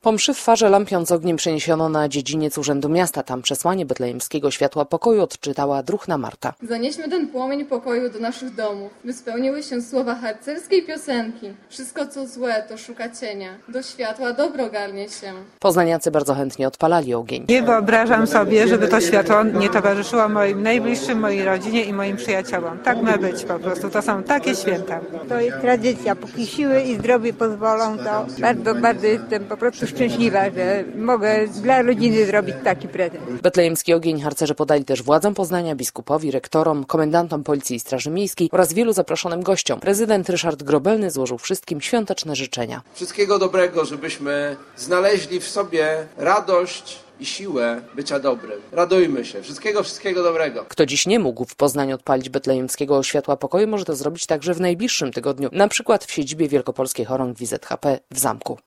Po mszy w farze lampion z ogniem przeniesiono na dziedziniec Urzędu Miasta. Tam przesłanie betlejemskiego światła pokoju odczytała druhna Marta. Zanieśmy ten płomień pokoju do naszych domów, by spełniły się słowa harcerskiej piosenki. Wszystko co złe to szuka cienia, do światła dobro garnie się. Poznaniacy bardzo chętnie odpalali ogień. Nie wyobrażam sobie, żeby to światło nie towarzyszyło moim najbliższym, mojej rodzinie i moim przyjaciołom. Tak ma być po prostu. To są takie święta. To jest tradycja. Póki siły i zdrowie pozwolą, to bardzo jestem po prostu szczęśliwa, że mogę dla rodziny zrobić taki prezent. Betlejemski ogień harcerze podali też władzom Poznania, biskupowi, rektorom, komendantom Policji i Straży Miejskiej oraz wielu zaproszonym gościom. Prezydent Ryszard Grobelny złożył wszystkim świąteczne życzenia. Wszystkiego dobrego, żebyśmy znaleźli w sobie radość i siłę bycia dobrym. Radujmy się. Wszystkiego dobrego. Kto dziś nie mógł w Poznaniu odpalić betlejemskiego światła pokoju, może to zrobić także w najbliższym tygodniu, na przykład w siedzibie Wielkopolskiej Chorągwi ZHP w Zamku.